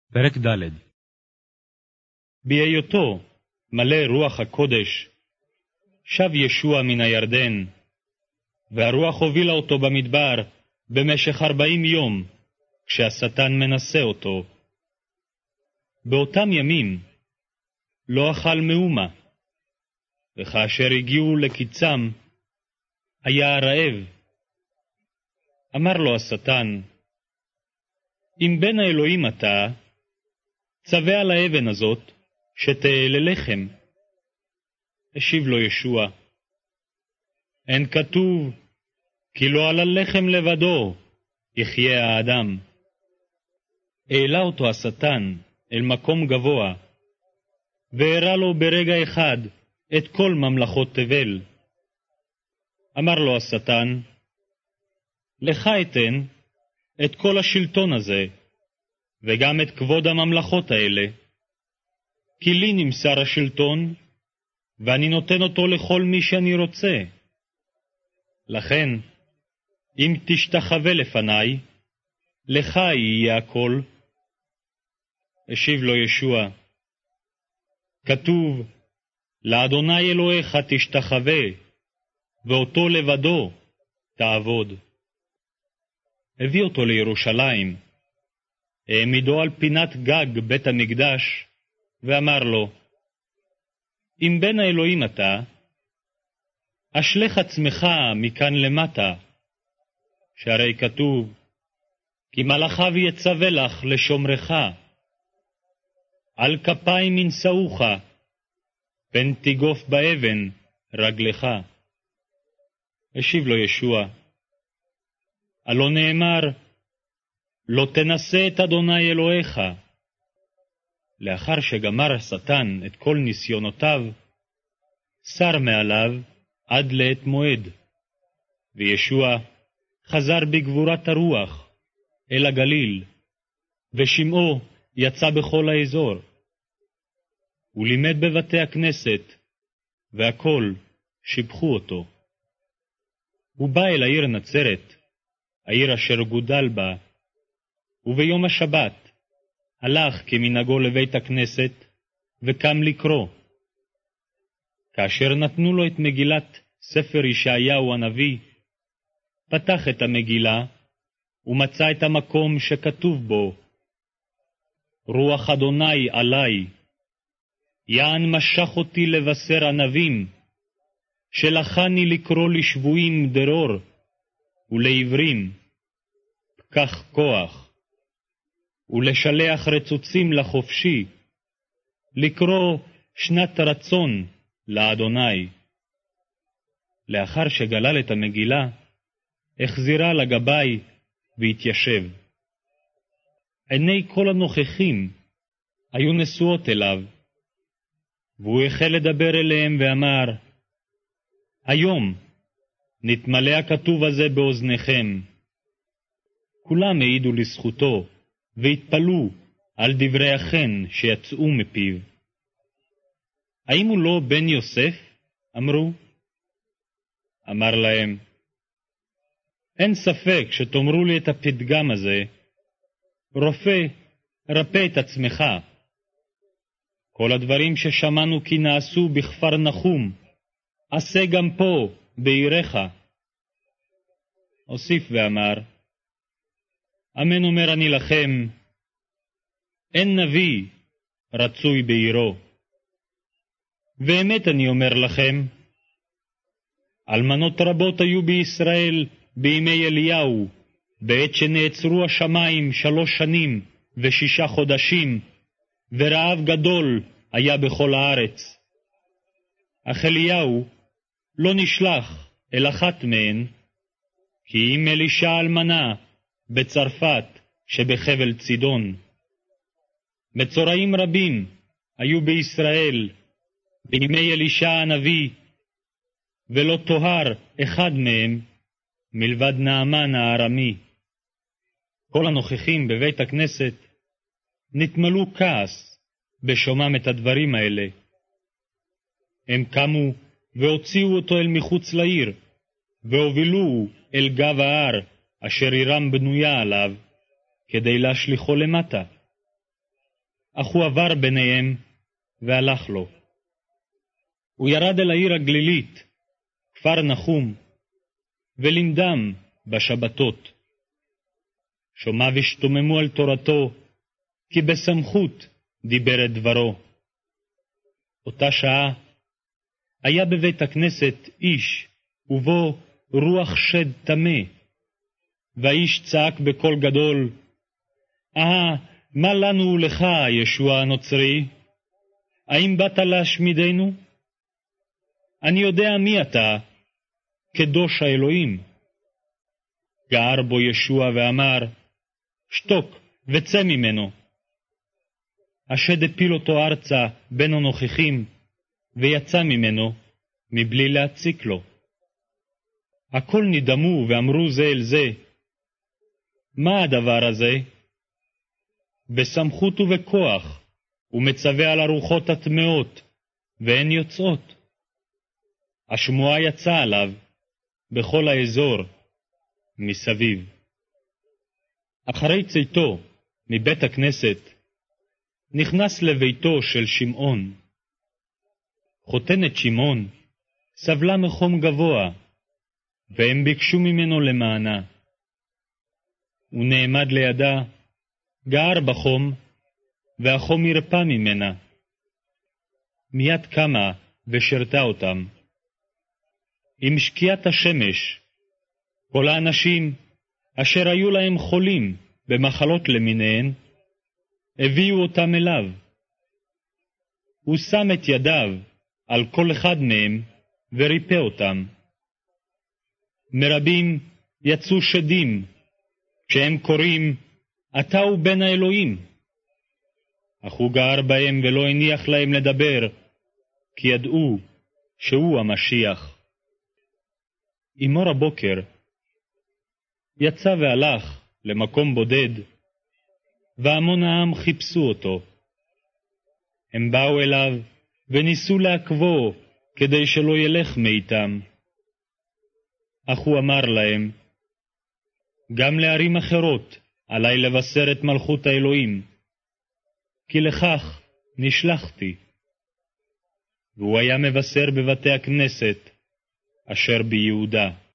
פרק ד'. בהיותו מלא רוח הקודש, שב ישוע מן הירדן, והרוח הובילה אותו במדבר במשך 40 יום, כשהשטן מנסה אותו. באותם ימים לא אכל מאומה, וכאשר הגיעו לקיצם, היה רעב. אמר לו השטן, אם בן האלוהים אתה, צווה על האבן הזאת, שתהיה ללחם. השיב לו ישוע, אין כתוב, כי לא על הלחם לבדו יחיה האדם. העלה אותו השטן אל מקום גבוה, והראה לו ברגע אחד את כל ממלכות תבל. אמר לו השטן, לך אתן את כל השלטון הזה, וגם את כבוד הממלכות האלה, כי לי נמסר השלטון, ואני נותן אותו לכל מי שאני רוצה. לכן, אם תשתחווה לפניי, לך יהיה הכל. השיב לו ישוע, כתוב, לאדוני אלוהיך תשתחווה, ואותו לבדו תעבוד. הביא אותו לירושלים, העמידו על פינת גג בית המקדש, ואמר לו, אם בן האלוהים אתה, אשלך עצמך מכאן למטה, שהרי כתוב, כי מלאכיו יצווה לך לשומרך, על כפיים ינשאוך, פן תיגוף באבן רגלך. השיב לו ישוע, הלא נאמר, לא תנסה את אדוני אלוהיך. לאחר שגמר השטן את כל ניסיונותיו, סר מעליו עד לעת מועד, וישוע חזר בגבורת הרוח אל הגליל, ושמעו יצא בכל האזור. הוא לימד בבתי הכנסת, והכל שיבחו אותו. הוא בא אל העיר נצרת, העיר אשר גודל בה, וביום השבת הלך כמנהגו לבית הכנסת, וקם לקרוא. כאשר נתנו לו את מגילת ספר ישעיהו הנביא, פתח את המגילה, ומצא את המקום שכתוב בו, רוח אדוני עלי, יען משך אותי לבשר ענבים, שלחני לקרוא לשבויים דרור, ולעברים פקח כוח, ולשלח רצוצים לחופשי, לקרוא שנת רצון לאדוני. לאחר שגלל את המגילה, החזירה לגבי והתיישב. עיני כל הנוכחים היו נשואות אליו, והוא החל לדבר אליהם ואמר, היום נתמלא הכתוב הזה באוזניכם. כולם העידו לזכותו, והתפלו על דברי החן שיצאו מפיו. האם הוא לא בן יוסף? אמרו. אמר להם, אין ספק שתאמרו לי את הפתגם הזה, רופא, רפא את עצמך. כל הדברים ששמענו כי נעשו בכפר נחום, עשה גם פה בעירך. הוסיף ואמר, אמן אומר אני לכם, אין נביא רצוי בעירו. ואמת אני אומר לכם, אלמנות רבות היו בישראל בימי אליהו, בעת שנעצרו השמיים 3 שנים ו6 חודשים, ורעב גדול היה בכל הארץ. אך אליהו לא נשלח אל אחת מהן, כי אם אלישע אלמנה בצרפת שבחבל צידון. מצורעים רבים היו בישראל בימי אלישע הנביא, ולא טוהר אחד מהם מלבד נעמן הארמי. כל הנוכחים בבית הכנסת נתמלאו כעס בשומעם את הדברים האלה. הם קמו והוציאו אותו אל מחוץ לעיר, והובילוהו אל גב ההר אשר עירם בנויה עליו, כדי להשליחו למטה. אך הוא עבר ביניהם והלך לו. הוא ירד אל העיר הגלילית, כפר נחום, ולימדם בשבתות. שומעיו השתוממו על תורתו, כי בסמכות דיבר את דברו. אותה שעה היה בבית הכנסת איש, ובו רוח שד טמא, והאיש צעק בקול גדול, מה לנו לך, ישוע הנוצרי? האם באת להשמידנו? אני יודע מי אתה, קדוש האלוהים. גער בו ישוע ואמר, שתוק וצא ממנו. השד הפיל אותו ארצה בין הנוכחים, ויצא ממנו מבלי להציק לו. הכל נדמו ואמרו זה אל זה, מה הדבר הזה? בסמכות ובכוח, הוא מצווה על הרוחות הטמאות, והן יוצאות. השמועה יצאה עליו בכל האזור מסביב. אחרי צאתו מבית הכנסת, נכנס לביתו של שמעון. חותנת שמעון סבלה מחום גבוה, והם ביקשו ממנו למענה. הוא נעמד לידה, גער בחום, והחום הרפא ממנה. מיד קמה ושרתה אותם. עם שקיעת השמש, כל האנשים אשר היו להם חולים במחלות למיניהן, הביאו אותם אליו. הוא שם את ידיו על כל אחד מהם וריפא אותם. מרבים יצאו שדים, כשהם קוראים, אתה הוא בן האלוהים. אך הוא גער בהם ולא הניח להם לדבר, כי ידעו שהוא המשיח. אמור הבוקר יצא והלך למקום בודד, והמון העם חיפשו אותו. הם באו אליו וניסו לעכבו כדי שלא ילך מאיתם. אך הוא אמר להם, גם לערים אחרות עלי לבשר את מלכות האלוהים, כי לכך נשלחתי. והוא היה מבשר בבתי הכנסת אשר ביהודה.